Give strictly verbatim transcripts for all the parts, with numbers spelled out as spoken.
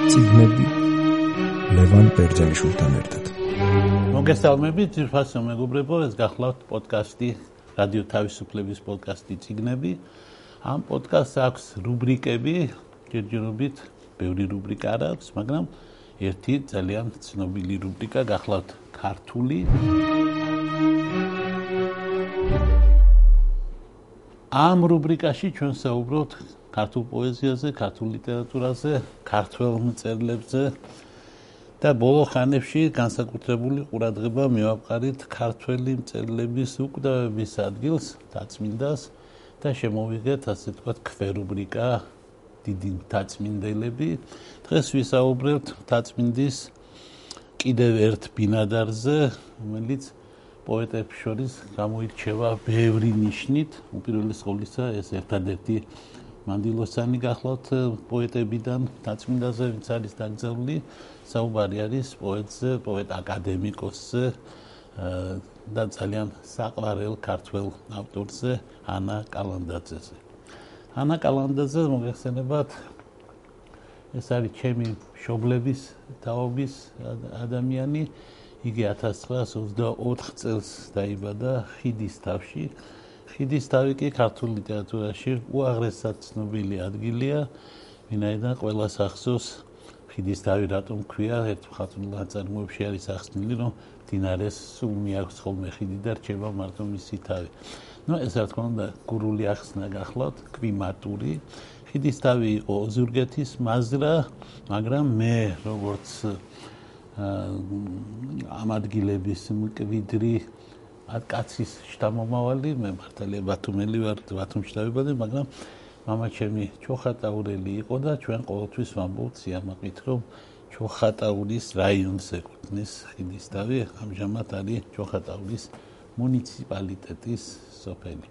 წიგნები ლევან ბერძენიშვილთან ერთად. მოგესალმებით, ძვირფასო მეგობრებო, ეს გახლავთ პოდკასტი, რადიო თავისუფლების პოდკასტი წიგნები. ამ პოდკასტს აქვს რუბრიკები, ჯერჯერობით ბევრი რუბრიკა არ აქვს, მაგრამ ერთი ძალიან ცნობილი რუბრიკა გახლავთ ქართული. ამ რუბრიკაში ჩვენ საუბრობთ ქართულ პოეზიაზე, ქართულ ლიტერატურაზე, ქართველ მწერლებზე და ბოლო ხანებში განსაკუთრებული ყურადღება მივაყარით ქართველი მწერლების უკვდავების ადგილს, დაწმინდას და შემოვიღეთ, ასე ვთქვათ, ქვერუბრიკა დიდი დაწმინდელები. დღეს ვისაუბრებთ დაწმინდის კიდევ ერთ ბინადარზე, რომელიც პოეტებს შორის გამოირჩევა ბევრი ნიშნით. უპირველეს ყოვლისა, ეს ერთადერთი მანდილოსანი გახლავთ პოეტებიდან დაწმინდაზე, ვინც არის დაკრძალული. საუბარი არის პოეტზე, პოეტ აკადემიკოსზე და ძალიან საყვარელ ქართველ ავტორზე, ანა კალანდაძეზე. ანა კალანდაძე, მოგეხსენებათ, ეს არის ჩემი მშობლების თაობის ადამიანი. იგი ათას ცხრაას ოცდაოთხ წელს დაიბადა ხიდის თავში. ხიდის თავი კი ქართულ ლიტერატურაში უაღრესად ცნობილი ადგილია, ვინაიდან ყველას ახსოვს ხიდის თავი რატომ ქვია, ერთ მხატვრულ ნაწარმოებში არის ახსნილი, რომ მდინარეს სულ მიაქვს ხოლმე ხიდი და რჩება მარტო მისი თავი. ნუ ეს რა თქმა უნდა გურული ახსნა გახლავთ, კვიმატური. ხიდის თავი იყო ოზურგეთის მაზრა, მაგრამ მე როგორც ამ ადგილების მკვიდრი კაცის შთამომავალი, მე მართალია ბათუმელი ვარ, ბათუმში დავიბადე, მაგრამ მამაჩემი ჩოხატაურელი იყო და ჩვენ ყოველთვის ვამბობთ სიამაყით, რომ ჩოხატაურის რაიონს ეკუთვნის ხიდის თავი, ამჟამად არის ჩოხატაურის მუნიციპალიტეტის სოფელი.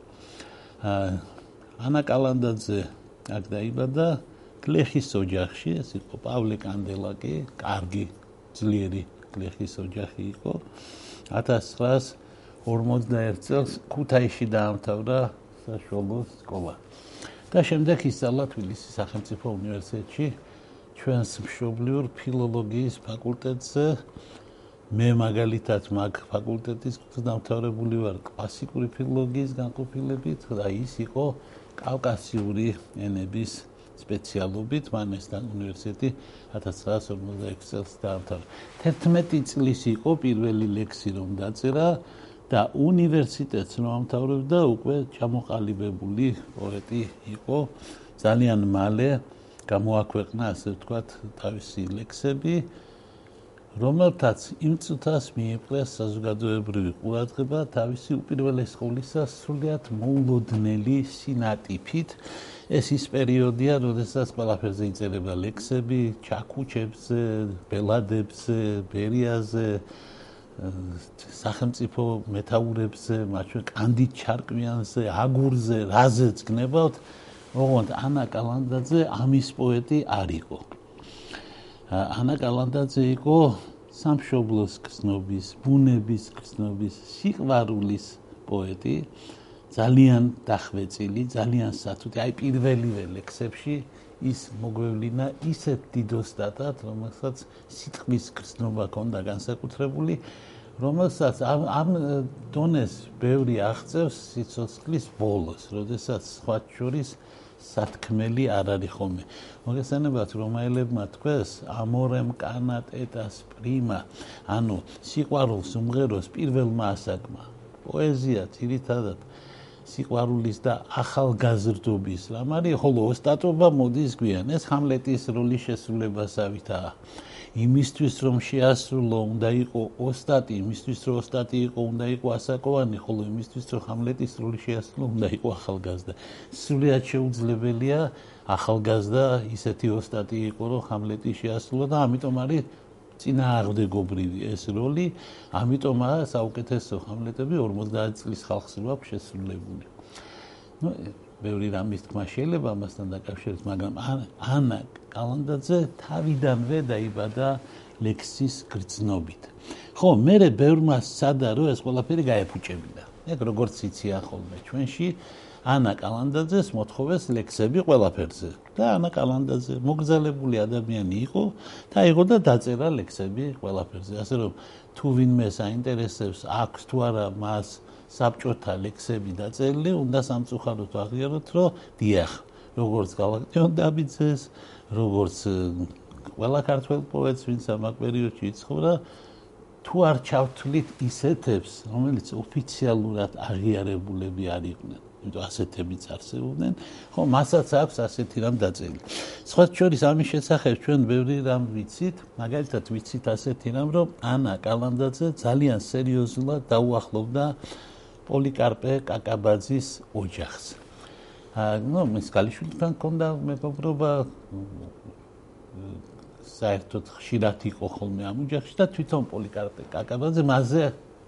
ანა კალანდაძე აქ დაიბადა გლეხის ოჯახში, ეს იყო პავლე კანდელაკი, კარგი, ძლიერი გლეხის ოჯახი იყო. ათას ცხრაას ორმოცდაერთ წელს ქუთაისში დაამთავრა საშუალო სკოლა. და შემდეგ ისწავლა თბილისის სახელმწიფო უნივერსიტეტში ჩვენს მშობლიურ ფილოლოგიის ფაკულტეტზე. მე მაგალითად მაგ ფაკულტეტის დამთავრებული ვარ კლასიკური ფილოლოგიის განყოფილებით და ის იყო კავკასიური ენების სპეციალობით, მან ეს უნივერსიტეტი ათას ცხრაას ორმოცდაექვსი წელს დაამთავრა. თერთმეტი წლის იყო პირველი ლექსი რომ დაწერა და უნივერსიტეტს რომ ამთავრებდა, უკვე ჩამოყალიბებული პოეტი იყო. ძალიან მალე გამოაქვეყნა, ასე ვთქვათ, თავისი ლექსები, რომელთაც იმ წუთას მიიპყრეს საზოგადოებრივი ყურადღება თავისი უპირველეს ყოვლისა სრულიად მოულოდნელი სინატიფით. ეს ის პერიოდია, როდესაც ყველაფერზე იწერება ლექსები, ჩაქუჩებზე, ბელადებზე, ბერიაზე, სახელმწიფო მეთაურებზე, მათ შორის კანდიდ ჩარკვიანზე, აგურზე, რაზეც გნებავთ, ოღონდ ანა კალანდაძე ამის პოეტი არ იყო. ანა კალანდაძე იყო სამშობლოს გრძნობის, ბუნების გრძნობის, სიყვარულის პოეტი, ძალიან დახვეწილი, ძალიან სათუთი. აი პირველივე ლექსებში ის მოგვევლინა ისეთ დიდ ოსტატად, რომელსაც სიტყვის გრძნობა ჰქონდა განსაკუთრებული, რომელსაც ამ დონეს ბევრი აღწევს სიცოცხლის ბოლოს, როდესაც სხვა შორის სათქმელი არ არის ხოლმე. მოგესალმებათ, რომაელებმა თქვეს ამორემ კანატ ეტას პრიმა, ანუ სიყვარულს უმღეროს პირველმა ასაკმა. პოეზია ძირითადად სიყვარულის და ახალგაზრდობის რამ არის, ხოლო ოსტატობა მოდის გვიან. ეს ჰამლეტის როლის შესრულებასავითაა. იმისთვის რომ შეასრულო, უნდა იყო ოსტატი, იმისთვის რომ ოსტატი იყო, უნდა იყო ასაკოვანი, ხოლო იმისთვის რომ ჰამლეტის როლი შეასრულო, უნდა იყო ახალგაზრდა. სრულიად შეუძლებელია ახალგაზრდა ისეთი ოსტატი იყო, რომ ჰამლეტი შეასრულო და ამიტომ არის წინააღმდეგობრივი ეს როლი, ამიტომაა საუკეთესო ჰამლეტები ორმოცდაათ წლის ხალხს რო აქვს შესრულებული. ნუ ბევრი რამის თქმა შეიძლება ამასთან დაკავშირებით, მაგრამ ანა კალანდაძე თავიდანვე დაიბადა ლექსის გრძნობით. ხო, მერე ბევრმა სცადა, რომ ეს ყველაფერი გაეფუჭებინა. ეგ როგორც იციან ხოლმე ჩვენში, ანა კალანდაძეს მოთხოვეს ლექსები ყველაფერზე. და ანა კალანდაძე მოგზალებული ადამიანი იყო და იყო და დაწერა ლექსები ყველაფერზე. ასე რომ თუ ვინმეს აინტერესებს აქვს თუ არა მას საბჭოთა ლექსები დაწერილი, უნდა სამწუხაროდ აღიაროთ, რომ დიახ, როგორც გალაქტიონ დაბიძეს, როგორც ყველა ქართველ პოეტს, ვინც ამ პერიოდში იცხოვრა, თუ არ ჩავთვლით ისეთებს, რომელიც ოფიციალურად აღიარებულები არ იყვნენ, იმიტომ ასეთებიც არსებობდნენ, ხო, მასაც აქვს ასეთი რამ დაწერილი. სხვა შორის ამის შესახებ ჩვენ ბევრი რამ ვიცით, მაგალითად ვიცით ასეთი რამ, რომ ანა კალანდაძე ძალიან სერიოზულად დაუახლოვდა პოლიკარპე კაკაბაძის ოჯახს. ნუ მის ქალიშვილთან ჰქონდა მეგობრობა, საერთოდ ხშირად იყო ხოლმე ამ ოჯახში და თვითონ პოლიკარპე კაკაბაძე მასზე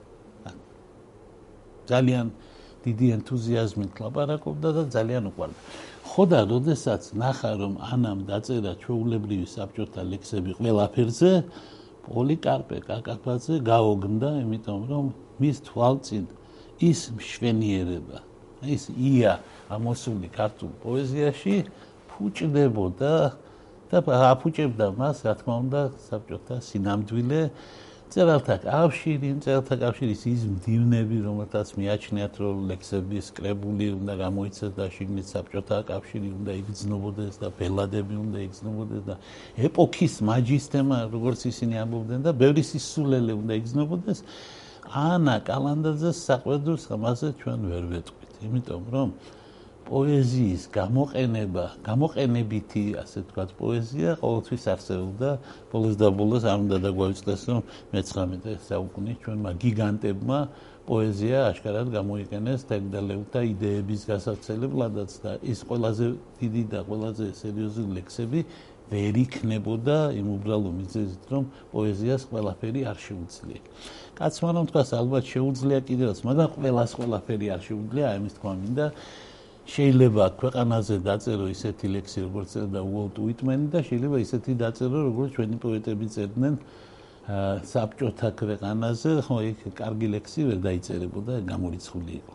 ძალიან დიდი ენთუზიაზმით ლაპარაკობდა და ძალიან უყვარდა. ხო და როდესაც ნახა რომ ანამ დაწერა ჩვეულებრივი საბჭოთა ლექსები ყველაფერზე, პოლიკარპე კაკაბაძე გაოგნდა, იმიტომ რომ მის თვალწინ ის მშვენიერება, ის ია ამოსული ქართულ პოეზიაში ფუჭდებოდა და აფუჭებდა მას, რა თქმა უნდა, საბჭოთა სინამდვილე, მწერალთა კავშირი, მწერალთა კავშირის ის მდივნები, რომელთაც მიაჩნიათ, რომ ლექსების კრებული უნდა გამოიცეს და შიგნით საბჭოთა კავშირი უნდა იგრძნობოდეს და ბელადები უნდა იგრძნობოდეს და ეპოქის მაჯისტემა, როგორც ისინი ამბობდნენ და ბევრი სისულელე უნდა იგრძნობოდეს. ანა კალანდაძეს საყვედურს ამაზე ჩვენ ვერ ვეტყვით, იმიტომ რომ პოეზიის გამოყენება, გამოყენებითი, ასე ვთქვათ, პოეზია ყოველთვის არსებობდა. ბოლოს და ბოლოს არ უნდა დაგვაუწყდეს, რომ მეცხრამეტე საუკუნის ჩვენმა გიგანტებმა პოეზია აშკარად გამოიყენეს თემდალეულთა იდეების გასაცელებლადაც და ის ყველაზე დიდი და ყველაზე სერიოზული ლექსები ვერ იქნებოდა იმ უბრალო მიზეზით, რომ პოეზიას ყველაფერი არ შეუძლია. კაცმა რომ თქვას, ალბათ შეუძლია კიდევაც, მაგრამ ყველას ყველაფერი არ შეუძლია, ამის თქმა მინდა. შეიძლება ქვეყანაზე დაწერო ისეთი ლექსი, როგორც წერდა უოლტ უიტმენი და შეიძლება ისეთი დაწერო, როგორც ჩვენი პოეტები წერდნენ საბჭოთა ქვეყანაზე, ხო, იქ კარგი ლექსი ვერ დაიწერებოდა, გამორიცხული იყო.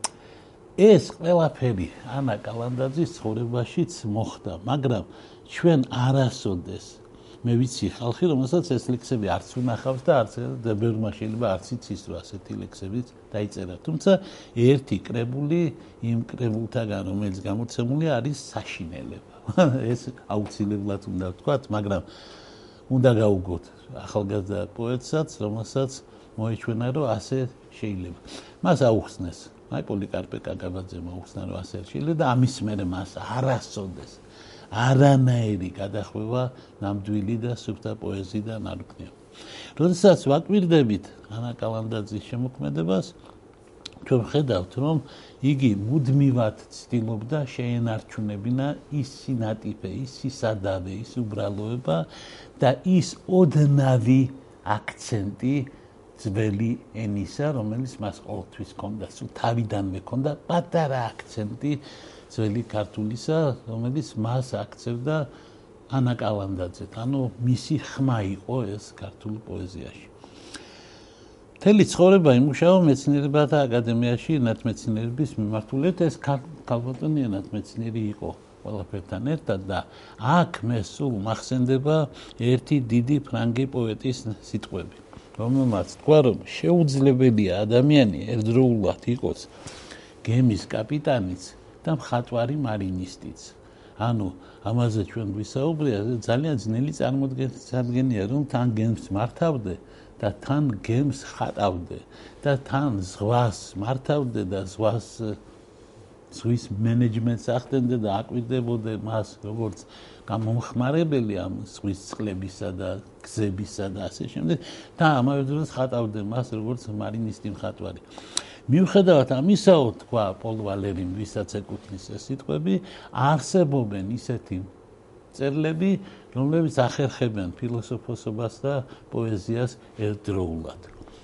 ეს ყველაფერი ანა კალანდაძის ცხოვრებაშიც მოხდა, მაგრამ ჩვენ არასოდეს მე ვიცი ხალხი, რომელსაც ეს ლექსები არც უნახავს და არც და ბევრმა შეიძლება არც იცის, რომ ასეთი ლექსებიც დაიწერა. თუმცა ერთი კრებული იმ კრებულთაგან, რომელიც გამოცემულია, არის საშინელება. ეს აუცილებლად უნდა ვთქვათ, მაგრამ უნდა გავუგოთ ახალგაზრდა პოეტსაც, რომელსაც მოეჩვენა, რომ ასე შეიძლება. მას აუხსნეს, აი პოლიკარპე კაკაბაძემ აუხსნა, რომ ასე შეიძლება და ამის მერე მას არასოდეს არანაირი გადახვევა ნამდვილი და სუფთა პოეზიიდან არ უქნია. როდესაც ვაკვირდებით ანა კალანდაძის შემოქმედებას, ჩვენ ხედავთ, რომ იგი მუდმივად ცდილობდა შეენარჩუნებინა ის სინატიფე, ის სისადავე, ის უბრალოება და ის ოდნავი აქცენტი ძველი ენისა, რომელიც მას ყოველთვის ჰქონდა, სულ თავიდანვე ჰქონდა პატარა აქცენტი ძველი ქართულისა, რომელიც მას აქცევდა ანა კალანდაძეთ, ანუ მისი ხმა იყო ეს ქართულ პოეზიაში. მთელი ცხოვრება იმუშავა მეცნიერებათა აკადემიაში ნათმეცნიერების მიმართულებით, ეს ქალბატონი ნათმეცნიერი იყო ყველაფერთან ერთად და აქ მე სულ მახსენდება ერთი დიდი ფრანგი პოეტის სიტყვები, რომელმაც თქვა, რომ შეუძლებელია ადამიანი ერთდროულად იყოს გემის კაპიტანიც და მხატვარი მარინისტიც. ანუ ამაზე ჩვენ ვისაუბრია, ძალიან ძნელი წარმოდგენია, რომ თან გემს მართავდე და თან გემს ხატავდე და თან ზღვას მართავდე და ზღვას ზღვის მენეჯმენტს ახდენდე და აკვირდებოდე მას, როგორც გამომხმარებელი ამ ზღვის წყლებისა და გზებისა და ასე შემდეგ და ამავე დროს ხატავდე მას, როგორც მარინისტი მხატვარი. მიუხედავად ამისაო, თქვა პოლ ვალერიმ, ვისაც ეკუთვნის ეს სიტყვები, არსებობენ ისეთი წერლები, რომლებიც ახერხებენ ფილოსოფოსობას და პოეზიას ერთდროულად.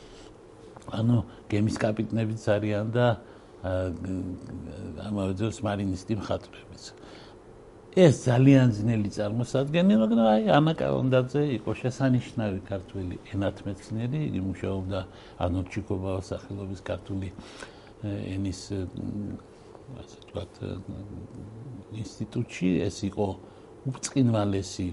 ანუ გემის კაპიტნებიც არიან და ამავე დროს მარინისტი მხატვრებიც. ეს ძალიან ძნელი წარმოსადგენია, მაგრამ აი ანა კალანდაძე იყო შესანიშნავი ქართველი ენათმეცნიერი, იგი მუშაობდა არნოლდ ჩიქობავის სახელობის ქართული ენის ასე ვთქვათ, ინსტიტუტში ეს იყო უბწყინვალესი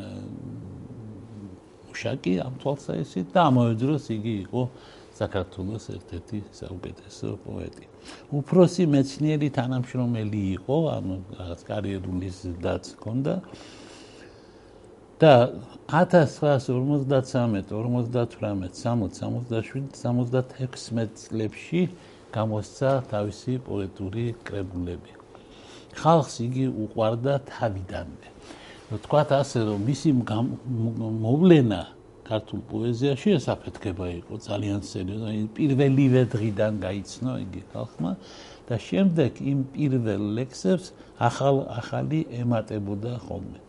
მუშაკი ამ თვალსაზრისით და ამავე დროს იგი იყო საქართველოს ერთ-ერთი საუკეთესო პოეტი. უფროსი მეცნიერი თანამშრომელი იყო, ანუ რაღაც კარიერული ზრდაც ჰქონდა. და ათას ცხრაასი ორმოცდათრამეტ, ორმოცდათვრამეტ, სამოცი, სამოცდაშვიდი, სამოცდათექვსმეტ წლებში გამოსცა თავისი პოეტური კრებულები. ხალხს იგი უყვარდა თავიდანვე. ვთქვათ ასე, რომ მისი მოვლენა ქართულ პოეზიაში ესაფეთქება იყო ძალიან სერიოზული. პირველივე დღიდან გაიცნო იგი ხალხმა და შემდეგ იმ პირველ ლექსებს ახალ ახალი ემატებოდა ხოლმე.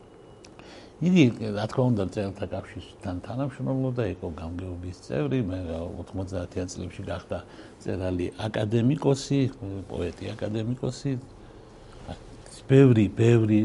იგი რა თქმა უნდა წერილთა კავშირთან თანამშრომლობდა, იყო გამგეობის წევრი, მე ოცდაათიან წლებში გახდა მწერალი აკადემიკოსი, პოეტი აკადემიკოსი. ბევრი, ბევრი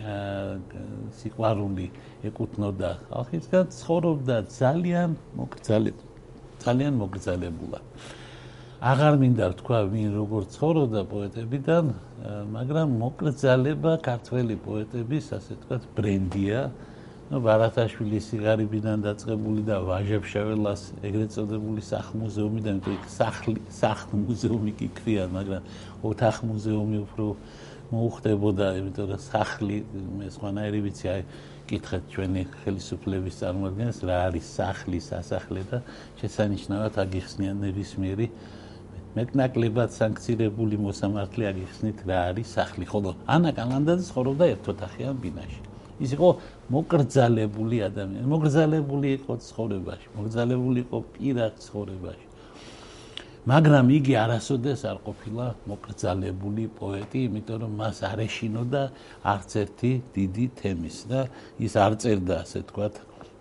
სიყვარული ეკუთვნოდა ხალხისგან, ცხოვრობდა ძალიან მოგრძალებ, ძალიან მოგრძალებულად. აღარ მინდა თქვა ვინ როგორ ცხოვრობდა პოეტებიდან, მაგრამ მოგრძალება ქართველი პოეტების, ასე ვთქვათ, ბრენდია. ნუ ბარათაშვილის სიღარიბიდან დაწყებული და ვაჟა-ფშაველას ეგრეთ წოდებული სახლ-მუზეუმიდან, იმიტომ იქ სახლი, სახლ-მუზეუმი კი ქვია, მაგრამ ოთახ-მუზეუმი უფრო მოუხდებოდა, იმიტომ რომ სახლი მე სხვანაირი ვიცი, აი კითხეთ ჩვენი ხელისუფლების წარმოადგენს რა არის სახლი, სასახლე და შესანიშნავად აგიხსნიან ნებისმიერი მეტნაკლებად სანქცირებული მოსამართლე აგიხსნით რა არის სახლი. ხოლო ანა კალანდაძე ცხოვრობდა ერთოთახიან ბინაში. ის იყო მოგრძალებული ადამიანი, მოგრძალებული იყო ცხოვრებაში, მოგრძალებული იყო პირად ცხოვრებაში. მაგრამ იგი არასოდეს არ ყოფილა მოგრძალებული პოეტი, იმიტომ რომ მას არ ეშინოდა არც ერთი დიდი თემის და ის არ წერდა, ასე ვთქვათ,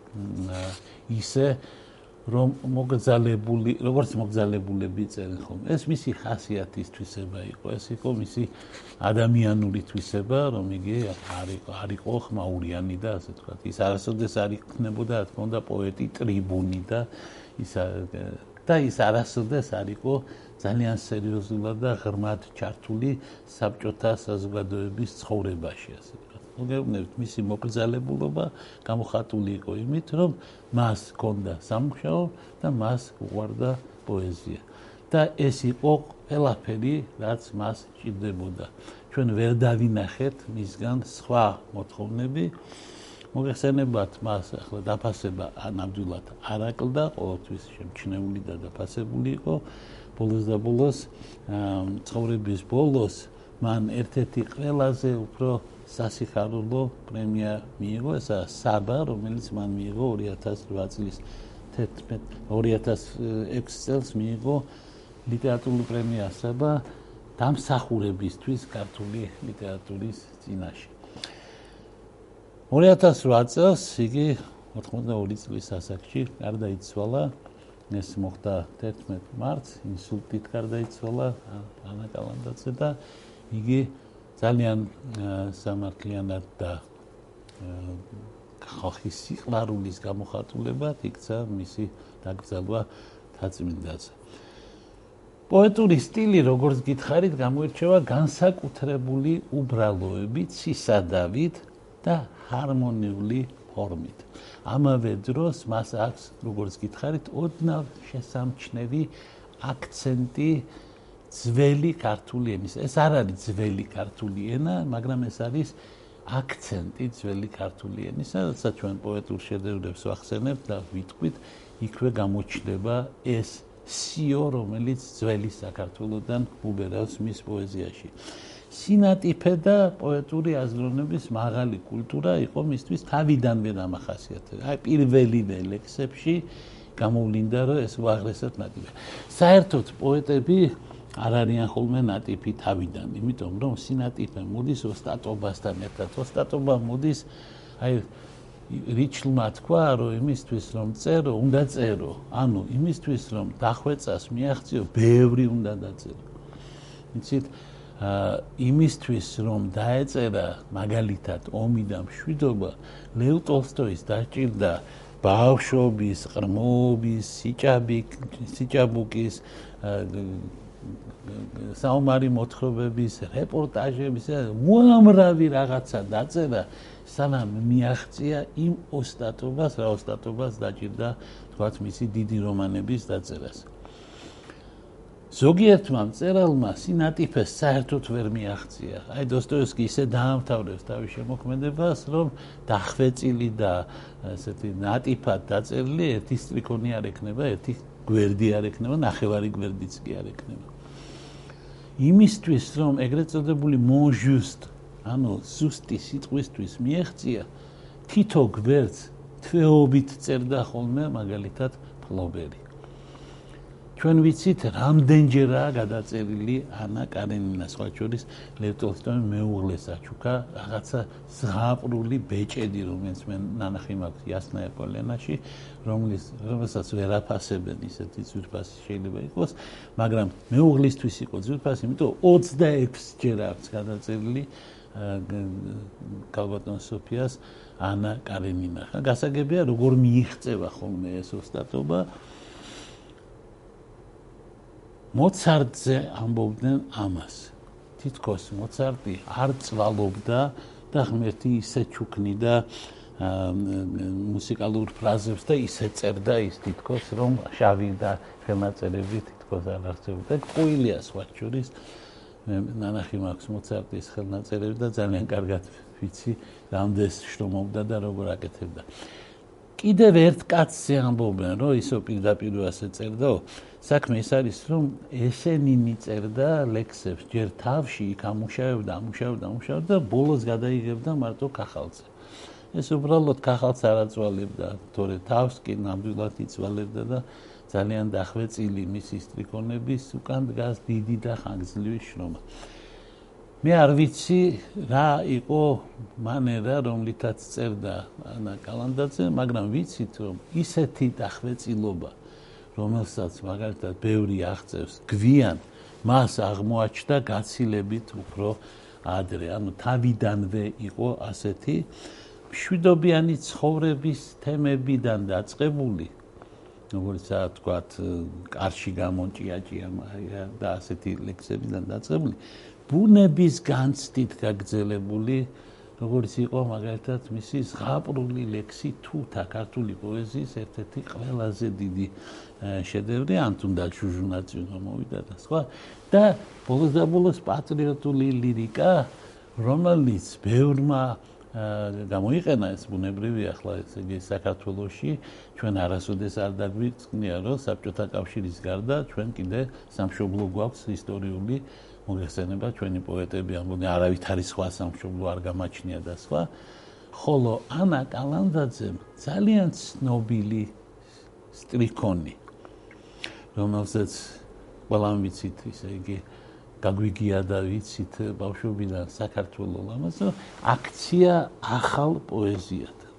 ისე რომ მოგრძალებული, როგორც მოგრძალებულები წერენ ხოლმე. ეს მისი ხასიათის თვისება იყო, ეს იყო მისი ადამიანური თვისება, რომ იგი არ იყო, არ იყო ხმაურიანი და ასე ვთქვათ, ის არასოდეს არ იქნებოდა, რა თქმა უნდა, პოეტი ტრიბუნი და ის და ის არასოდეს არ იყო ძალიან სერიოზულად და ღრმად ჩართული საბჭოთა საზოგადოების ცხოვრებაში, ასე ვთქვათ. მოგეუბნებით, მისი მოგრძალებულობა გამოხატული იყო იმით, რომ მას ჰქონდა სამუშაო და მას უყვარდა პოეზია. და ეს იყო ყველაფერი, რაც მას ჭირდებოდა. ჩვენ ვერ დავინახეთ მისგან სხვა მოთხოვნები. მოგეხსენებათ მას ახლა დაფასება ნამდვილად არ აკლდა, ყოველთვის შემჩნეული და დაფასებული იყო. ბოლოს და ბოლოს ცხოვრების ბოლოს მან ერთ-ერთი ყველაზე უფრო სასიხარულო პრემია მიიღო, ესაა საბა, რომელიც მან მიიღო ორი ათას რვა წლის ორი ათას ექვსი წელს მიიღო ლიტერატურული პრემია საბა დამსახურებისთვის ქართული ლიტერატურის წინაშე. ორი ათას რვა წელს იგი ოთხმოცდაორი წლის ასაკში გარდაიცვალა. ეს მოხდა თერთმეტ მარტს, ინსულტით გარდაიცვალა ანა კალანდაძე და იგი ძალიან სამართლიანად და ხალხის სიყვარულის გამოხატულებად იქცა მისი დაკრძალვა მთაწმინდაზე. პოეტური სტილი, როგორც გითხარით, გამოირჩევა განსაკუთრებული უბრალოებით, ცისადავით და ჰარმონიული ფორმით. ამავე დროს მას აქვს, როგორც გითხარით, ოდნავ შესამჩნევი აქცენტი ძველი ქართული ენის. ეს არ არის ძველი ქართული ენა, მაგრამ ეს არის აქცენტი ძველი ქართული ენისა, როდესაც ჩვენ პოეტურ შედევრებს ვახსენებთ და ვიტყვით, იქვე გამოჩნდება ეს სიო, რომელიც ძველი საქართველოსთან უბერავს მის პოეზიაში. სინატიფე და პოეტური აზროვნების მაღალი კულტურა იყო მისთვის თავიდანვე დამახასიათებელი. აი პირველივე ლექსებში გამოვლინდა, რომ ეს უაღრესად ნატიფია. საერთოდ პოეტები არ არიან ხოლმე ნატიფი თავიდან, იმიტომ რომ სინატიფე მოდის ოსტატობასთან ერთად. ოსტატობა მოდის, აი რიჩლმა თქვა, რომ იმისთვის რომ წერო, უნდა წერო. ანუ იმისთვის რომ დახვეწას მიაღწიო, ბევრი უნდა დაწერო. იცით, იმისთვის რომ დაეწერა მაგალითად ომი და მშვიდობა, ლევ ტოლსტოის დაჭირდა ბავშვობის, ყრმობის, სიჭაბიკის, სიჭაბუკის საომარი მოთხრობების, რეპორტაჟების, უამრავი რაღაცა დაწერა, სანამ მიაღწია იმ ოსტატობას, რა ოსტატობას დაჭირდა, თქვათ, მისი დიდი რომანების დაწერას. ზოგიერთმა მწერალმა სინატიფეს საერთოდ ვერ მიაღწია. აი დოსტოევსკი ისე დაამთავრებს თავის შემოქმედებას, რომ დახვეწილი და ესეთი ნატიფად დაწერილი ერთი სტრიქონი არ ექნება, ერთი გვერდი არ ექნება, ნახევარი გვერდიც კი არ ექნება. იმისთვის, რომ ეგრეთ წოდებული mon juste, ანუ ზუსტი სიტყვისთვის მიეღწია, თითო გვერდს თვეობით წერდა ხოლმე მაგალითად ფლობერი. ჩვენ ვიცით, რამდენჯერაა გადაწერილი ანა კარენინა, სხვა შორის ლევ ტოლსტოიმ მეუღლეს აჩუქა რაღაცა ზღაპრული ბეჭედი, რომელიც მე ნანახი მაქვს იასნაია პოლენაში, რომლის რომელსაც ვერ აფასებენ ისეთი ძვირფასი შეიძლება იყოს, მაგრამ მეუღლისთვის იყო ძვირფასი, იმიტომ ოცდაექვსჯერ აქვს გადაწერილი კალბატონ სოფიას ანა კარენინა. გასაგებია, როგორ მიიღწევა ხოლმე ეს ოსტატობა. მოცარტზე ამბობდნენ ამას. თითქოს მოცარტი არ წვალობდა და ღმერთი ისე ჩუქნიდა მუსიკალურ ფრაზებს და ისე წერდა ის თითქოს, რომ შავი და ხელნაწერები თითქოს არ არსებობდა. ყვილია სხვა შორის ნანახი მაქვს მოცარტის ხელნაწერები და ძალიან კარგად ვიცი, რამდენს შრომობდა და როგორ აკეთებდა. კიდევ ერთ კაცზე ამბობენ, რომ ისო პირდაპირ ასე წერდაო. საქმე ის არის, რომ ესენინი წერდა ლექსებს ჯერ თავში, იქ ამუშავებდა, ამუშავებდა, ამუშავებდა და ბოლოს გადაიღებდა მარტო კახალზე. ეს უბრალოდ კახალს არ აწვალებდა, თორე თავს კი ნამდვილად იწვალებდა და ძალიან დახვეწილი მისი სტრიქონების უკან დგას დიდი და ხანგრძლივი შრომა. მე არ ვიცი რა იყო მანერა, რომლითაც წერდა ანა კალანდაძე, მაგრამ ვიცით, რომ ისეთი დახვეწილობა, რომელსაც მაგალითად ბევრი აღწევს გვიან, მას აღმოაჩნდა გაცილებით უფრო ადრე, ანუ თავიდანვე იყო ასეთი მშვიდობიანი ცხოვრების თემებიდან დაწყებული, როგორიცაა თქვათ, კარში გამონჭიაჭია და ასეთი ლექსებიდან დაწყებული, ბუნების განცდით გაგრძელებული, როგორც იყო მაგალითად მისი ზღაპრული ლექსი თუთა ქართული პოეზიის ერთ-ერთი ყველაზე დიდი შედევრი, ან თუნდაც ჟუჟუნაძე მოვიდა და სხვა და ბოლოს და ბოლოს პატრიოტული ლირიკა, რომელიც ბევრმა გამოიყენა ეს ბუნებრივი ახლა ესე იგი საქართველოში ჩვენ არასოდეს არ დაგვიწყნია, რომ საბჭოთა კავშირის გარდა ჩვენ კიდე სამშობლო გვაქვს ისტორიული მოგეხსენება ჩვენი პოეტები ამბობენ არავითარი სხვა სამშობლო არ გამაჩნია და სხვა. ხოლო ანა კალანდაძემ ძალიან ცნობილი სტრიქონი, რომელსაც ყველამ ვიცით, ისე იგი გაგვიგია და ვიცით ბავშვობიდან საქართველოს ამას, აქცია ახალ პოეზიათან,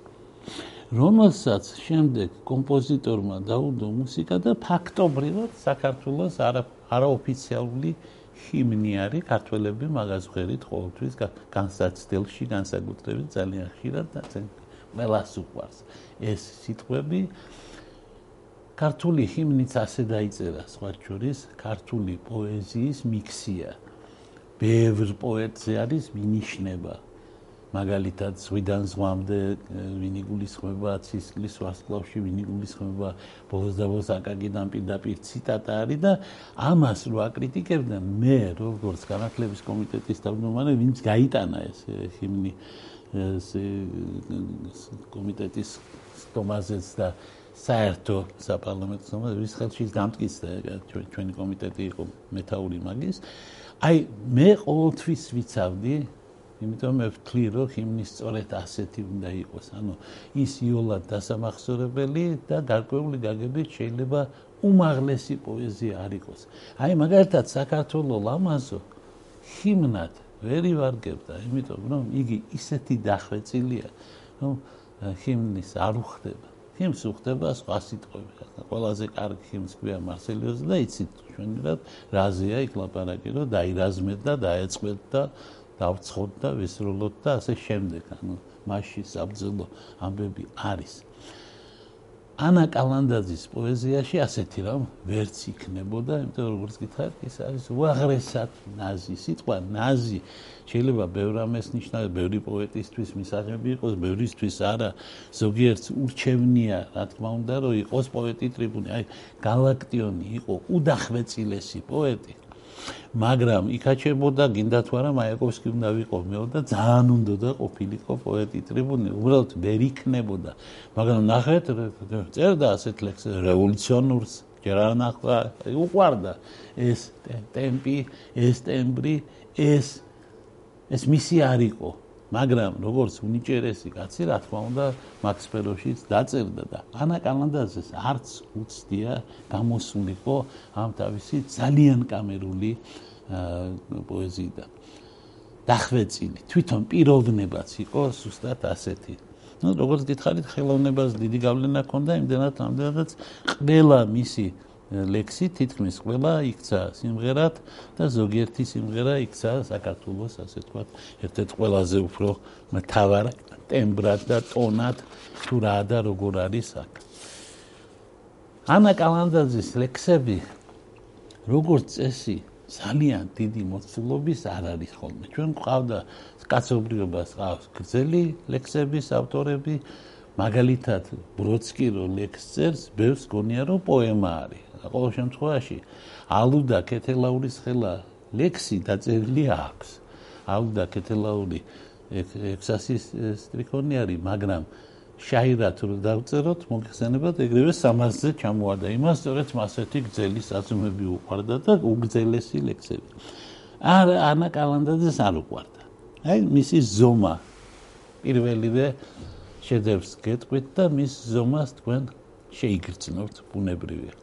რომელსაც შემდეგ კომპოზიტორმა დაუდო მუსიკა და ფაქტობრივად საქართველოს არაოფიციალური ჰიმნი არის, ქართველები მაგას ვღერით ყოველთვის განსაცდელში, განსაკუთრებით ძალიან ხშირად და ყველას უყვარს ეს სიტყვები. ქართული ჰიმნიც ასე დაიწერა, სხვა შორის ქართული პოეზიის მიქსია. ბევრ პოეტზე არის მინიშნება. მაგალითად, ზღვიდან ზღვამდე ვინ იგულისხმება, ცისკრის ვარსკვლავში ვინ იგულისხმება, ბოლოს და ბოლოს აკაკიდან პირდაპირ ციტატა არის და ამას რო აკრიტიკებდნენ, მე როგორც განათლების კომიტეტის თავმჯდომარე, ვინც გაიტანა ეს ჰიმნი ეს კომიტეტის სტომაზეც და საერთო საპარლამენტო სტომაზე, ვის ხელში დამტკიცდა ჩვენი კომიტეტი იყო მეთაური მაგის. აი მე ყოველთვის ვიცავდი, იმიტომ მე ვთვლი, რომ ჰიმნის სწორედ ასეთი უნდა იყოს, ანუ ის იოლად დასამახსოვრებელი და გარკვეული გაგებით შეიძლება უმაღლესი პოეზია არ იყოს. აი მაგალითად საქართველოს ლამაზო ჰიმნად ვერ ივარგებდა, იმიტომ რომ იგი ისეთი დახვეწილია, რომ ჰიმნის არ უხდება. ჰიმს უხდება სხვა სიტყვები. ყველაზე კარგი ჰიმს ქვია მარსელიოზი და იცით ჩვენებად რაზეა იქ ლაპარაკი, რომ დაირაზმეთ და დაეწყვეთ და დავცხოთ და ვისრულოთ და ასე შემდეგ. ანუ მასში საბრძოლო ამბები არის. ანა კალანდაძის პოეზიაში ასეთი რამ ვერც იქნებოდა, იმიტომ რომ როგორც გითხარით, ის არის უაღრესად ნაზი. სიტყვა ნაზი შეიძლება ბევრ რამეს ნიშნავს, ბევრი პოეტისთვის მისაღები იყოს, ბევრისთვის არა. ზოგიერთს ურჩევნია, რა თქმა უნდა, რომ იყოს პოეტი ტრიბუნი. აი, გალაქტიონი იყო უდახვეწილესი პოეტი. მაგრამ იქაჩებოდა გინდა თუ არა მაიაკოვსკი უნდა ვიყო მეო და ძალიან უნდა ყოფილიყო პოეტი ტრიბუნი უბრალოდ ვერ იქნებოდა მაგრამ ნახეთ წერდა ასეთ ლექსებს რევოლუციონურს ჯერ არ ნახვა უყვარდა ეს ტემპი ეს ტემბრი ეს ეს მისი არ იყო მაგრამ როგორც უნიჭერესი კაცი რა თქმა უნდა მაქს ფელოშიც დაწერდა და ანა კალანდაძეს არც უცდია გამოსულიყო ამ თავისი ძალიან კამერული პოეზიიდან დახვეწილი თვითონ პიროვნებაც იყო ზუსტად ასეთი ну როგორც გითხარით ხელოვნებას დიდი გავლენა ჰქონდა იმდენად ამდენადაც ყველა მისი ლექსი თითქმის ყველა იქცა სიმღერად და ზოგიერთი სიმღერა იქცა საქართველოს ასე ვთქვათ ერთ-ერთ ყველაზე უფრო მთავარ ტემბრად და ტონად თუ რა და როგორ არის აქ ანა კალანდაძის ლექსები როგორც წესი ძალიან დიდი მოცულობის არ არის ხოლმე ჩვენ გვყავდა კაცობრიობას ყავს გრძელი ლექსების ავტორები მაგალითად ბროდსკი რო ლექსს წერს ბევრს გონია რომ პოემა არის ყოველ შემთხვევაში ალუდა კეთელაურის ხელა ლექსი დაწერილი აქვს ალუდა კეთელაური ექსასი სტრიქონი არის მაგრამ შაირად რო დავწეროთ მოგხსენებათ ეგრევე სამასზე ჩამოადა იმას სწორედ მასეთი გრძელი საზომები უყვარდა და უგრძელესი ლექსები არ ანა კალანდაძეს არ უყვარდა აი მისი ზომა პირველივე შედევრს გეტყვით და მის ზომას თქვენ შეიგრძნობთ ბუნებრივია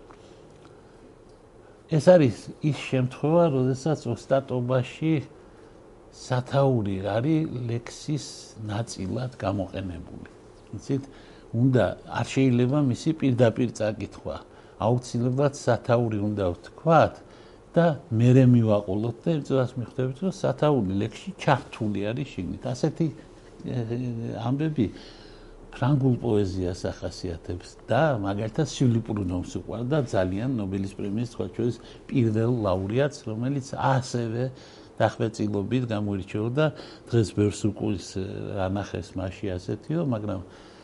ეს არის ის შემთხვევა, როდესაც ოსტატობაში სათაური არის ლექსის ნაწილად გამოყენებული. იცით, უნდა არ შეიძლება მისი პირდაპირ წაკითხვა. აუცილებლად სათაური უნდა ვთქვათ და მერე მივაყოლოთ და იმწოდას მიხვდებით, რომ სათაური ლექსში ჩართული არის შიგნით. ასეთი ამბები ფრანგულ პოეზიას ახასიათებს და მაგალითად სივლი პრუდონს უყვარდა ძალიან ნობელის პრემიის სხვა შორის პირველ ლაურეატს რომელიც ასევე დახვეწილობით გამოირჩეოდა დღეს ბევრს უკულის ანახეს მასში ასეთიო მაგრამ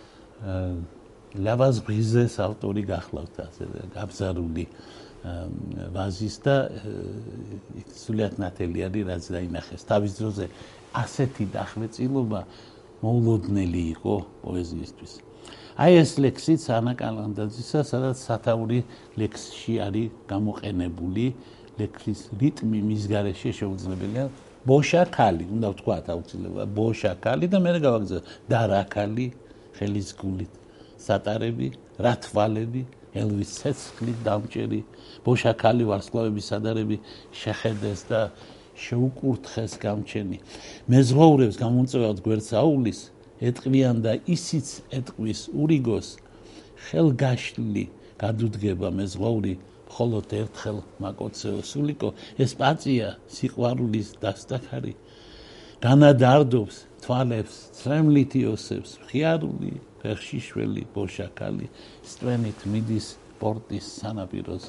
ლავაზ ბრიზეს ავტორი გახლავთ ასე გაბზარული ვაზის და სულიად ნათელი არის რაც დაინახეს თავის დროზე ასეთი დახვეწილობა მოულოდნელი იყო პოეზიისთვის. აი ეს ლექსიც ანა კალანდაძისა, სადაც სათაური ლექსში არის გამოყენებული, ლექსის რიტმი მის გარეშე შეუძლებელია ბოშა ქალი, უნდა ვთქვათ აუცილებლად ბოშა ქალი და მე გავაგზავნე და რა ქალი ხელის გულით სატარები, რა თვალები, ელვის ცეცხლით დამჭერი, ბოშა ქალი ვარსკვლავების სადარები შეხედეს და შეუკურთხეს გამჩენი მეზღვაურებს გამომწევად გვერდს აულის ეტყვიან და ისიც ეტყვის ურიგოს ხელგაშლი გადუდგება მეზღვაური მხოლოდ ერთხელ მაკოცეო სულიკო ეს პაწია სიყვარულის დასტახარი განადარდობს თვალებს ცრემლით იოსებს ხიარული ფეხშიშველი ბოშაკალი სტვენით მიდის პორტის სანაპიროზე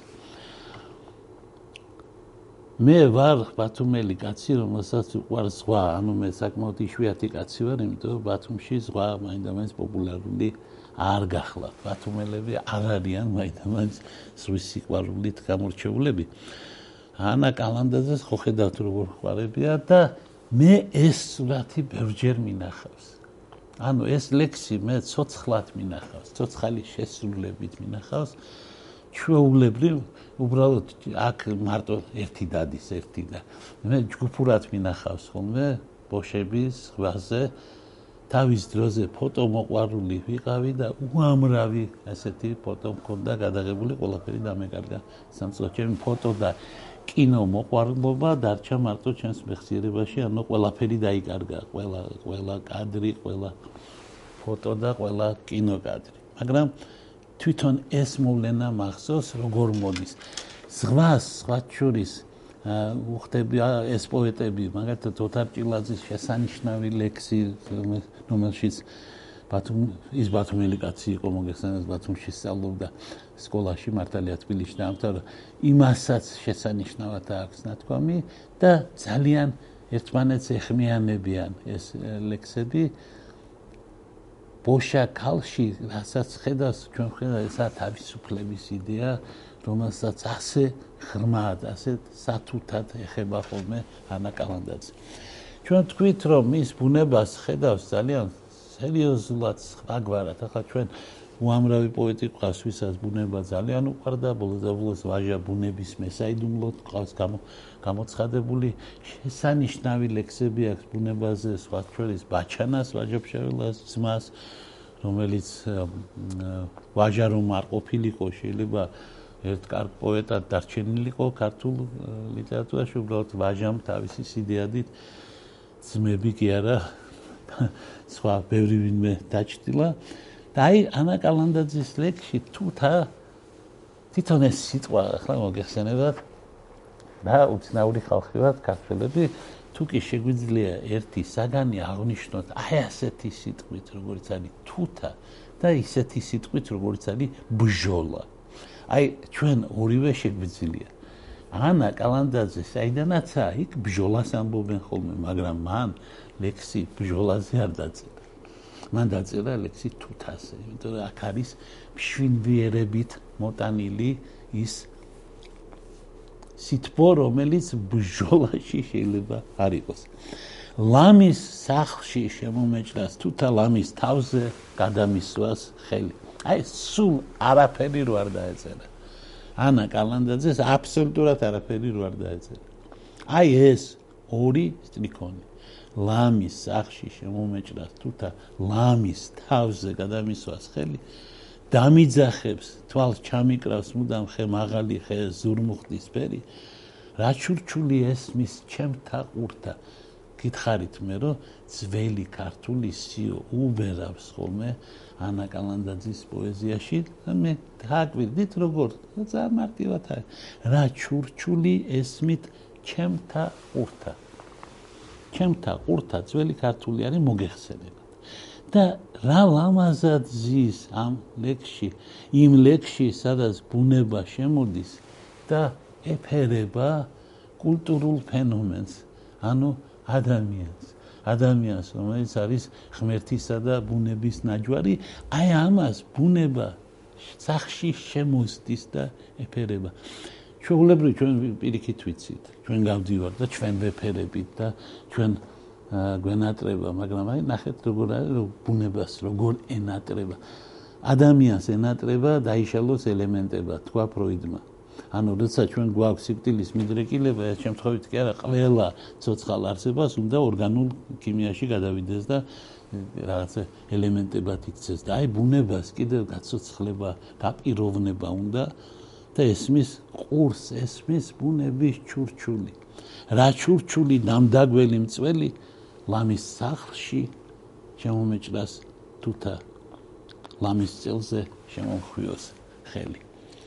მე ვარ ბათუმელი კაცი, რომელსაც უყვარს ზღვა, ანუ მე საკმაოდ იშვიათი კაცი ვარ, იმიტომ რომ ბათუმში ზღვა მაინდამაინც პოპულარული არ გახლა. ბათუმელები არ არიან მაინდამაინც ზღვის სიყვარულით გამორჩეულები. ანა კალანდაძეს ხო ხედავთ როგორ ყვარებია და მე ეს სურათი ბევრჯერ მინახავს. ანუ ეს ლექსი მე ცოცხლად მინახავს, ცოცხალი შესრულებით მინახავს. ჩვეულებრივ უბრალოდ აქ მარტო ერთი დადის ერთი და მე ჯგუფურად მინახავს ხოლმე ბოშების ზღვაზე თავის დროზე ფოტო მოყვარული ვიყავი და უამრავი ასეთი ფოტო მქონდა გადაღებული ყველაფერი დამეკარგა სამწუხაროდ ჩემი ფოტო და კინო მოყვარლობა დარჩა მარტო ჩემს მეხსიერებაში ანუ ყველაფერი დაიკარგა ყველა ყველა კადრი ყველა ფოტო და ყველა კინო კადრი მაგრამ თვითონ ეს მოვლენა მახსოვს როგორ მოდის ზღვას სხვა შორის უხდები ეს პოეტები მაგალითად ოთარ ჭილაძის შესანიშნავი ლექსი რომელშიც ბათუმ ის ბათუმელი კაცი იყო მოგეხსენებათ ბათუმში სწავლობდა სკოლაში მართალია თბილისში დაამთავრა იმასაც შესანიშნავად აქვს ნათქვამი და ძალიან ერთმანეთს ეხმიანებიან ეს ლექსები ბოშა ქალში რასაც ხედავს ჩვენ ხედავთ ესა თავისუფლების იდეა რომელსაც ასე ღრმად ასე სათუთად ეხება ხოლმე ანა კალანდაძე ჩვენ თქვით რომ ის ბუნებას ხედავს ძალიან სერიოზულად სხვაგვარად ახლა ჩვენ უამრავი პოეტი ყავს ვისაც ბუნება ძალიან უყვარდა ბოლოს და ბოლოს ვაჟა ბუნების მესაიდუმლოდ ყავს გამოცხადებული შესანიშნავი ლექსები აქვს ბუნებაზე სხვა შორის ბაჩანას ვაჟა-ფშაველას ძმას რომელიც ვაჟა რომ არ ყოფილიყო შეიძლება ერთ კარგ პოეტად დარჩენილიყო ქართულ ლიტერატურაში უბრალოდ ვაჟამ თავისი სიდეადით ძმები კი არა სხვა ბევრი ვინმე დაჭრილა და აი ანა კალანდაძის ლექსში თუთა თვითონ ეს სიტყვა ახლა მოგეხსენებათ და უცნაური ხალხი ვართ ქართველები თუ კი შეგვიძლია ერთი საგანი აღნიშნოთ აი ასეთი სიტყვით როგორც არის თუთა და ისეთი სიტყვით როგორც არის ბჟოლა აი ჩვენ ორივე შეგვიძლია ანა კალანდაძე საიდანაცაა იქ ბჟოლას ამბობენ ხოლმე მაგრამ მან ლექსი ბჟოლაზე არ დაწერა მან დაწერა ლექსი თუთაზე იმიტომ რომ აქ არის მშვენიერებით მოტანილი ის სიტყვა რომელიც ბჟოლაში შეიძლება არ იყოს ლამის სახლში შემომეჭრას თუთა ლამის თავზე გადამისვას ხელი აი სულ არაფერი რო არ დაეწერა ანა კალანდაძეს აბსოლუტურად არაფერი რო არ დაეწერა აი ეს ორი სტრიქონი ლამის სახლში შემომეჭრას თუთა ლამის თავზე გადამისვას ხელი დამიძახებს თვალს ჩამიკრავს მუდამ ხე მაღალი ხე ზურმუხტის ფერი რა ჩურჩული ესმის ჩემთა ყურთა გითხარით მე რომ ძველი ქართული სიო უბერავს ხოლმე ანა კალანდაძის პოეზიაში მე დააკვირდით როგორ ძალიან მარტივად არის რა ჩურჩული ესმით ჩემთა ყურთა ჩემთა ყურთა ძველი ქართული არის მოგეხსენებათ და რა ლამაზად ზის ამ ლექსში იმ ლექსში სადაც ბუნება შემოდის და ეფერება კულტურულ ფენომენს ანუ ადამიანს ადამიანს რომელიც არის ღმერთისა და ბუნების ნაჯვარი აი ამას ბუნება სახში შემოსდის და ეფერება ჩვეულებრივ ჩვენ პირიქით ვიცით ჩვენ გავდივართ და ჩვენ ვეფერებით და ჩვენ გვენატრება მაგრამ აი ნახეთ როგორ არის ბუნებას როგორ ენატრება ადამიანს ენატრება დაიშალოს ელემენტებად თქვა ფროიდმა ანუ როცა ჩვენ გვაქვს სიკვდილის მიდრეკილება ეს შემთხვევით კი არა ყველა ცოცხალ არსებას უნდა ორგანულ ქიმიაში გადავიდეს და რაღაცა ელემენტებად იქცეს და აი ბუნებას კიდევ გაცოცხლება გაპიროვნება უნდა და ესმის ყურს ესმის ბუნების ჩურჩული რა ჩურჩული ნამდაგველი მწველი ლამის სახლში შემომეჭრას თუთა ლამის წელზე შემომხვიოს ხელი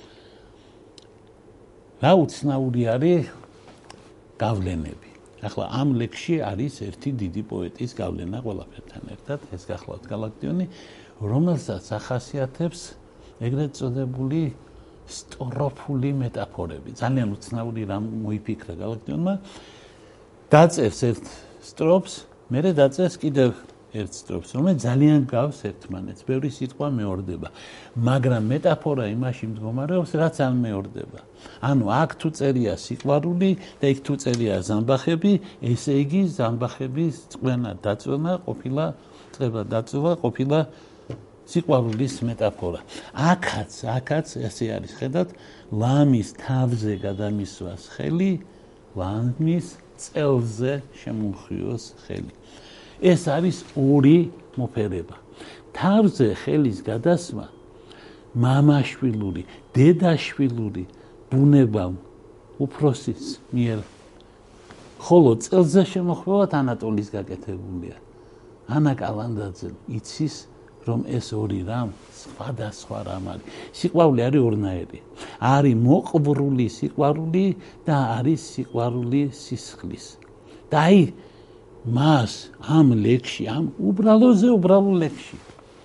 რა უცნაური არის გავლენები ახლა ამ ლექსში არის ერთი დიდი პოეტის გავლენა ყველაფერთან ერთად ეს გახლავთ გალაქტიონი რომელსაც ახასიათებს ეგრეთ წოდებული სტროფული მეტაფორები ძალიან უცნაური რამ მოიფიქრა გალაქტიონმა დაწერს ერთ სტროფს მერე დაწერს კიდევ ერთ სტროფს რომელიც ძალიან გავს ერთმანეთს ბევრი სიტყვა მეორდება მაგრამ მეტაფორა იმაში მდგომარეობს რაც არ მეორდება ანუ აქ თუ წერია სიყვარული და იქ თუ წერია ზამბახები ესე იგი ზამბახების წვენა დაწვენა ყოფილა წება დაწვა ყოფილა სიყვარულის მეტაფორა აქაც აქაც ესე არის ხედავთ ლამის თავზე გადამისვას ხელი ლამის წელზე შემომხვიოს ხელი ეს არის ორი მოფერება თავზე ხელის გადასმა მამაშვილური დედაშვილური ბუნებამ უფროსის მიერ ხოლო წელზე შემოხვევა ანატოლის გაკეთებულია ანა კალანდაძე იცის რომ ეს ორი რამ სხვადასხვა რამ არის სიყვარული არის ორნაირი არის მოყვრული სიყვარული და არის სიყვარული სისხლის და აი მას ამ ლექსში ამ უბრალოზე უბრალო ლექსში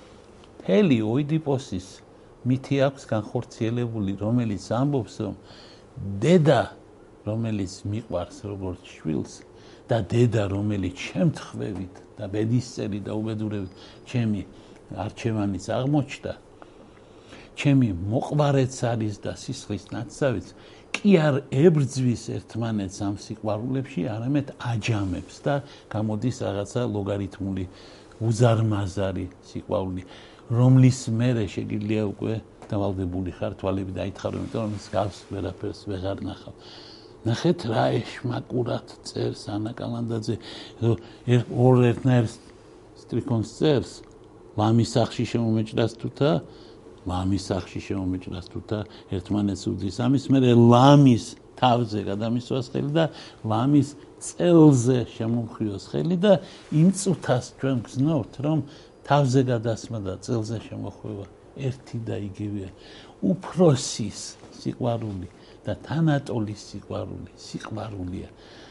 მთელი ოიდიპოსის მითი აქვს განხორციელებული, რომელიც ამბობს, რომ დედა, რომელიც მიყვარს როგორც შვილს და დედა, რომელიც შემთხვევით და ბედისწერი და უბედურებით ჩემი არჩევანის აღმოჩნდა, ჩემი მოყვარეც არის და სისხლის ნაცავიც, კი არ ებრძვის ერთმანეთს ამ სიყვარულებში, არამედ აჯამებს და გამოდის რაღაცა ლოგარითმული უზარმაზარი სიყვარული, რომლის მერე შეგიძლია უკვე დავალდებული ხარ თვალები დაითხარო, იმიტომ რომ ის გავს ვერაფერს ვეღარ ნახავ. ნახეთ რა ეშმაკურად წერს ანა კალანდაძე, ორ ერთნაირ სტრიქონს წერს, ლამის სახში შემომეჭრას თუთა, ლამის სახში შემომეჭრას თუთა, ერთმანეთს უძის ამის მერე ლამის თავზე გადამისვას ხელი და ლამის წელზე შემომხვიოს ხელი და იმ წუთას ჩვენ გზნობთ, რომ თავზე გადასმა და წელზე შემოხვევა ერთი და იგივეა. უფროსის სიყვარული და თანატოლის სიყვარული, სიყვარულია.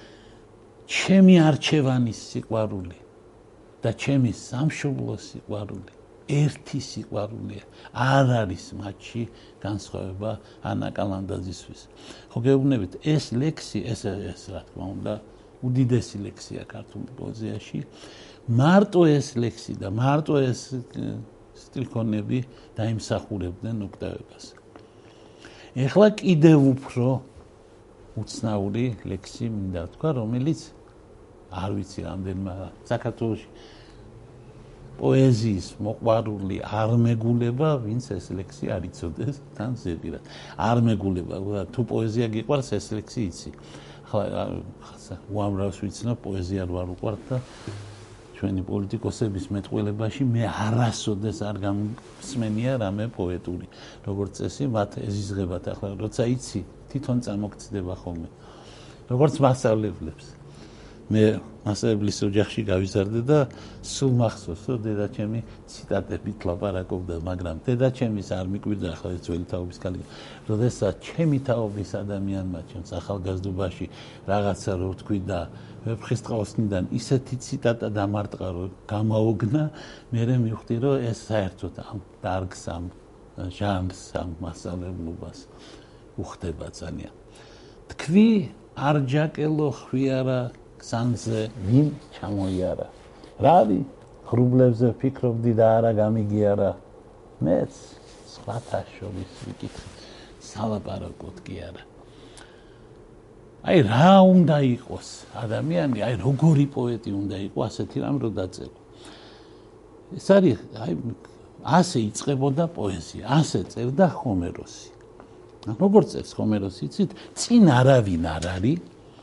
ჩემი არჩევანის სიყვარული და ჩემი სამშობლოს სიყვარული ერთი სიყვარულია. არ არის მათში განსხვავება ანა კალანდაძისთვის. ხო გეუბნებით, ეს ლექსი, ეს ეს რა თქმა უნდა, უდიდესი ლექსია ქართულ პოეზიაში. მარტო ეს ლექსი და მარტო ეს სტრიქონები დაიმსახურებდნენ უკტავებას. ეხლა კიდევ უფრო უცნაური ლექსი მინდა ვთქვა, რომელიც არ ვიცი რამდენმა საქართველოში პოეზიის მოყვარული არ მეგულება, ვინც ეს ლექსი არ იცოდეს, თან ზეპირად. არ მეგულება, თუ პოეზია გიყვარს, ეს ლექსი იცი. ახლა უამრავს ვიცნობ, პოეზია არ ვარ უყვართ და ჩვენი პოლიტიკოსების მეტყველებაში მე არასოდეს არ გამსმენია რამე პოეტური. როგორც წესი, მათ ეზიზღებათ ახლა, როცა იცი, თვითონ წამოგწდება ხოლმე. როგორც მასწავლებლებს. მე მასწავლებლის ოჯახში გავიზარდე და სულ მახსოვს, რომ დედაჩემი ციტატებით ლაპარაკობდა, მაგრამ დედაჩემის არ მიკვირდა ახლა ეს ძველი თაობის ქალი. როდესაც ჩემი თაობის ადამიანმა ჩემს ახალგაზრდობაში რაღაცა რო ვთქვი და ვეფხისტყაოსნიდან ისეთი ციტატა დამარტყა, რომ გამაოგნა, მერე მივხვდი, რომ ეს საერთოდ ამ დარგს, ამ ჟანრს, ამ მასწავლებლობას უხდება ძალიან. თქვი არ ჯაკელო ხვიარა გზანზე ვინ ჩამოიარა. რავი, ღრუბლებზე ფიქრობდი და არა გამიგიარა. მეც სხვათა შორის ვიკითხე, სალაპარაკოდ კი არა. აი რა უნდა იყოს ადამიანი, აი როგორი პოეტი უნდა იყოს, ასეთი რამ რო დაწერო. ეს არის, აი ასე იწყებოდა პოეზია, ასე წერდა ჰომეროსი. როგორც წერს ჰომეროსი, იცით, წინ არავინ არ არის.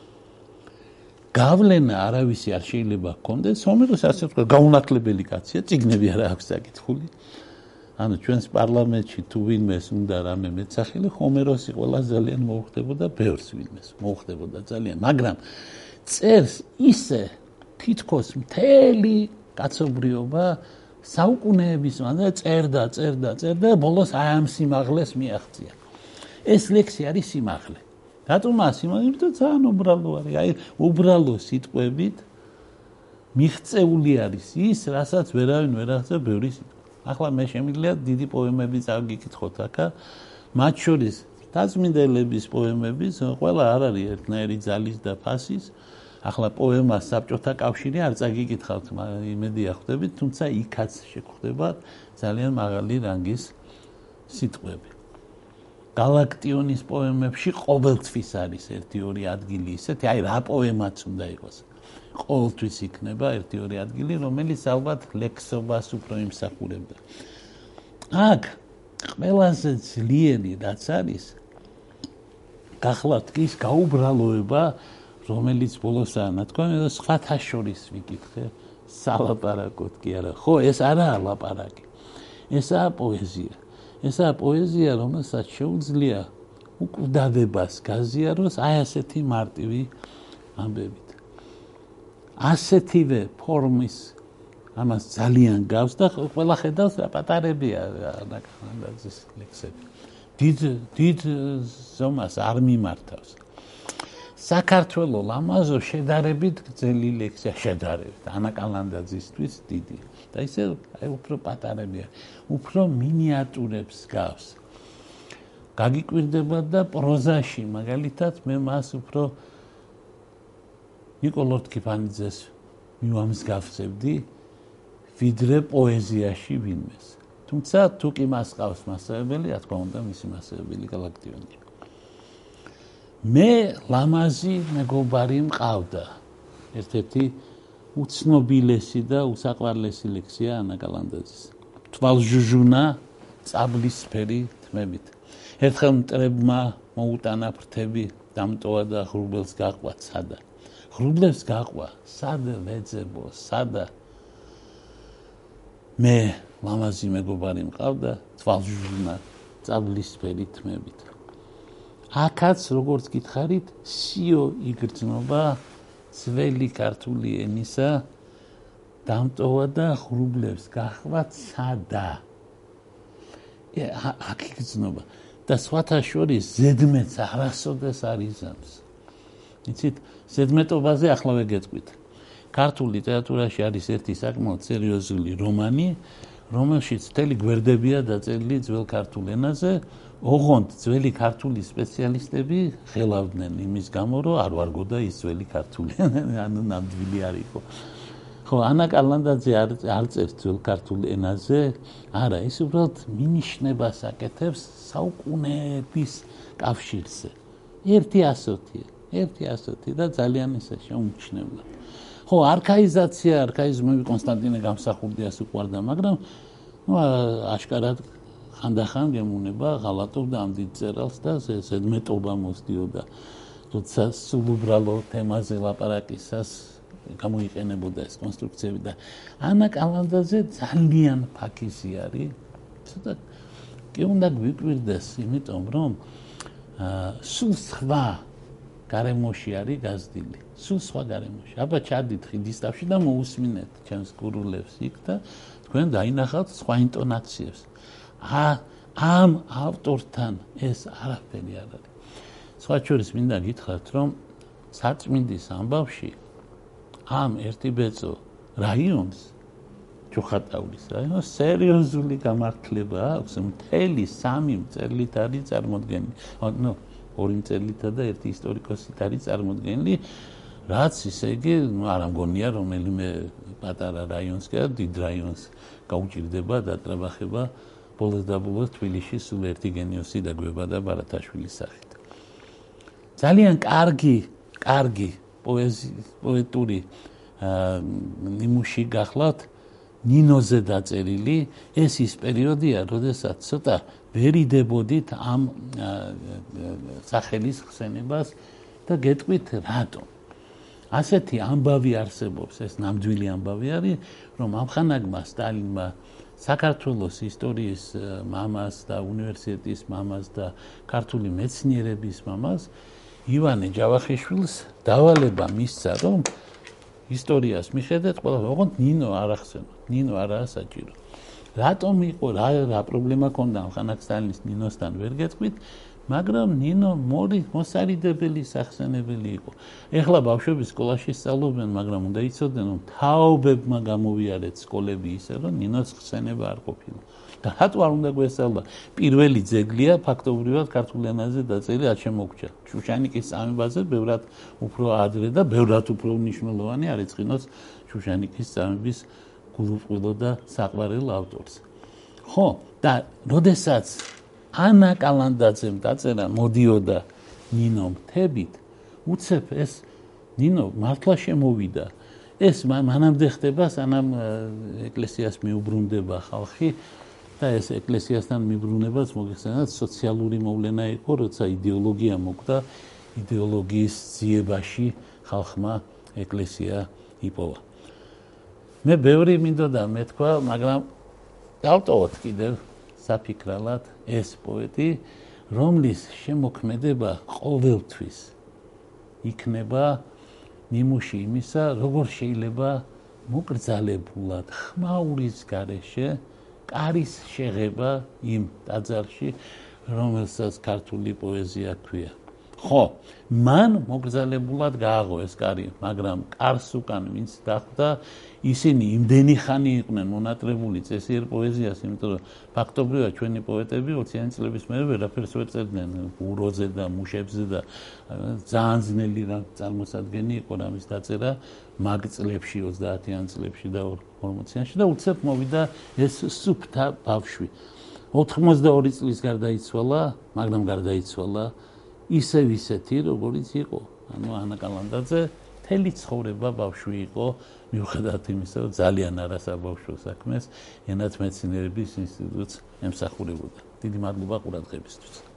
გავლენა არავისი არ შეიძლება ჰქონდეს, ჰომეროსი ასე ვთქვა, გაუნათლებელი კაცია, წიგნები არ აქვს საკითხული. ანუ ჩვენს პარლამენტში თუ ვინმეს უნდა რამე მეცახილე, ჰომეროსი ყველა ძალიან მოუხდებოდა, ბევრს ვინმეს მოუხდებოდა ძალიან, მაგრამ წერს ისე თითქოს მთელი კაცობრიობა საუკუნეების მანძილზე წერდა, წერდა, წერდა, ბოლოს აი ამ სიმაღლეს მიაღწია. ეს ლექსი არის სიმაღლე. რატომ ასიმაღლე? იმიტომ ძალიან უბრალო არის. აი უბრალო სიტყვებით მიღწეული არის ის, რასაც ვერავინ ვერ აღწევ ბევრი სიტყვა. ახლა მე შემიძლია დიდი პოემები წავგიკითხოთ აქა, მათ შორის დაწმინდელების პოემების, ყველა არ არის ერთნაირი ძალის და ფასის. ახლა პოემა საბჭოთა კავშირი არ წაგიკითხავთ, იმედია ხვდებით, თუმცა იქაც შეგხვდებათ ძალიან მაღალი რანგის სიტყვები. გალაქტიონის პოემებში ყოველთვის არის ერთი-ორი ადგილი ისეთი, აი რა პოემაც უნდა იყოს. ყოველთვის იქნება ერთი-ორი ადგილი, რომელიც ალბათ ლექსობას უფრო იმსახურებდა. აქ ყველაზე ძლიერი რაც არის, გახლავთ კი ის გაუბრალოება, რომელიც ბოლოსაა ნათქვამი და სხვათა შორის ვიკითხე, სალაპარაკოდ კი არა. ხო, ეს არაა ლაპარაკი. ესაა პოეზია. ესაა პოეზია, რომელსაც შეუძლია უკვდავებას გაზიაროს აი ასეთი მარტივი ამბებით. ასეთივე ფორმის ამას ძალიან გავს და ყველა ხედავს რა პატარებია ლექსები. დიდ დიდ ზომას არ მიმართავს. საქართველო ლამაზო შედარებით გრძელი ლექსია შედარებით ანა კალანდაძისთვის დიდი და ისე აი უფრო პატარებია უფრო მინიატურებს გავს გაგიკვირდება და პროზაში მაგალითად მე მას უფრო ნიკოლოზ კიფანიძეს მივამსგავსებდი ვიდრე პოეზიაში ვინმეს თუმცა თუ კი მას ყავს მასწავლებელი რა თქმა უნდა მისი მასწავლებელი გალაქტიონი მე ლამაზი მეგობარი მყავდა ერთ-ერთი უცნობილესი და უსაყვარლესი ლექსია ანა კალანდაძის თვალჟუჟუნა წაბლისფერი თმებით ერთხელ მტრებმა მოუტანა ფრთები დამტოვა და ღრუბელს გაყვა სადა ღრუბლებს გაყვა სადა ვეძებო სადა მე ლამაზი მეგობარი მყავდა თვალჟუჟუნა წაბლისფერი თმებით აქაც როგორც გითხარით სიო იგრძნობა ძველი ქართული ენისა დამტოვა და ღრუბლებს გაყვა სადა აქ იგრძნობა და სხვათა შორის ზედმეტს არასოდეს არ იზამს იცით ზედმეტობაზე ახლა ვეგეწყვით ქართულ ლიტერატურაში არის ერთი საკმაოდ სერიოზული რომანი რომელშიც მთელი გვერდებია დაწერილი ძველ ქართულ ენაზე ოღონდ ძველი ქართული სპეციალისტები ხელავდნენ იმის გამო რომ არ ვარგოდა ის ძველი ქართული ანუ ნამდვილი არ იყო ხო ანა კალანდაძე არ არ წერს ძველ ქართულ ენაზე არა ის უბრალოდ მინიშნებას აკეთებს საუკუნეების კავშირზე ერთი ასოთია ერთი ასოთი და ძალიან ისე შეუმჩნევლად ხო არქაიზაცია არქაიზმები კონსტანტინე გამსახურდიას უყვარდა მაგრამ ნუ აშკარად ხანდახან გემუნება ღალატობდა ამ დიდ წერალს და ზედმეტობა მოსდიოდა როცა სულ უბრალო თემაზე ლაპარაკისას გამოიყენებოდა ეს კონსტრუქციები და ანა კალანდაძე ძალიან ფაქიზი არის ცოტა კი უნდა გვიკვირდეს იმიტომ რომ სულ სხვა გარემოში არის გაზრდილი სულ სხვა გარემოში აბა ჩადით ხიდისთავში და მოусმინეთ ჩემს გურულებს იქ და თქვენ დაინახავთ სხვა ინტონაციებს ამ ავტორთან ეს არაფერი არ არის სხვა შორის მინდა გითხრათ რომ საწმინდის ამბავში ამ ერთი ბეწო რაიონს ჯოხატაურის რაიონს სერიოზული გამართლება აქვს მთელი სამი მწერლით არის წარმოდგენილი ნუ ორი მწერლითა და ერთი ისტორიკოსით არის წარმოდგენილი რაც ისე იგი არ ამგონია რომელიმე პატარა რაიონს კი დიდ რაიონს გაუჭირდება დატრაბახება ბოლოს და ბოლოს თბილისში სულ ერთი გენიოსი დაგვება და ბარათაშვილის სახით ძალიან კარგი კარგი პოეტური ნიმუში გახლავთ ნინოზე დაწერილი ეს ის პერიოდია როდესაც ცოტა ვერიდებოდით ამ სახელის ხსენებას და გეტყვით რატომ ასეთი ამბავი არსებობს ეს ნამდვილი ამბავი არის რომ ამხანაგმა სტალინმა საქართველოს ისტორიის მამას და უნივერსიტეტის მამას და ქართული მეცნიერების მამას ივანე ჯავახიშვილს დავალება მისცა რომ ისტორიას მიხედეთ ყველა ოღონდ ნინო არ ახსენოთ ნინო არაა საჭირო რატომ იყო რა რა პრობლემა ქონდა ამხანაგ სტალინის ნინოსთან ვერ გეტყვით მაგრამ ნინო მორი მოსარიდებელი სახსენებელი იყო ეხლა ბავშვები სკოლაში სწავლობენ მაგრამ უნდა იცოდნენ რომ თაობებმა გამოვიარეთ სკოლები ისე რომ ნინოს ხსენება არ ყოფილა და რატო არ უნდა გვესწავლა პირველი ძეგლია ფაქტობრივად ქართულ ენაზე დაწერილი არ შემოგჭა შუშანიკის წამებაზე ბევრად უფრო ადრე და ბევრად უფრო მნიშვნელოვანი არ ეწყინოს შუშანიკის წამების გულუყვილო და საყვარელ ავტორს ხო და როდესაც ანა კალანდაძემ დაწერა მოდიოდა ნინო მთებით უცებ ეს ნინო მართლა შემოვიდა ეს მანამდე ხდება სანამ ეკლესიას მიუბრუნდება ხალხი და ეს ეკლესიასთან მიბრუნებაც მოგეხსენათ სოციალური მოვლენა იყო როცა იდეოლოგია მოკვდა იდეოლოგიის ძიებაში ხალხმა ეკლესია იპოვა მე ბევრი მინდოდა მეთქვა მაგრამ დავტოვოთ კიდევ საფიქრალად ეს პოეტი რომლის შემოქმედება ყოველთვის იქნება ნიმუში იმისა როგორ შეიძლება მოკრძალებულად ხმაურის გარეშე კარის შეღება იმ ტაძარში რომელსაც ქართული პოეზია ქვია ხო, მან მოგზალებულად გააღო ეს კარი, მაგრამ კარს უკან ვინც დახვდა, ისინი იმდენი ხანი იყვნენ მონატრებული წესიერ პოეზიას, იმიტომ რომ ფაქტობრივად ჩვენი პოეტები ოციანი წლების მერე ვერაფერს ვერ წერდნენ უროზე და მუშებზე და ძალიან ძნელი რა წარმოსადგენი იყო რამის დაწერა მაგ წლებში ოცდაათიან წლებში და ორმოციანში და უცებ მოვიდა ეს სუფთა ბავშვი. ოთხმოცდაორი წლის გარდაიცვალა, მაგრამ გარდაიცვალა ისევ ისეთი, როგორიც იყო. ანუ ანა კალანდაძე მთელი ცხოვრება ბავშვი იყო, მიუხედავად იმისა, რომ ძალიან არასაბავშვო საქმეს ენათმეცნიერების ინსტიტუტს ემსახურებოდა. დიდი მადლობა ყურადღებისთვის.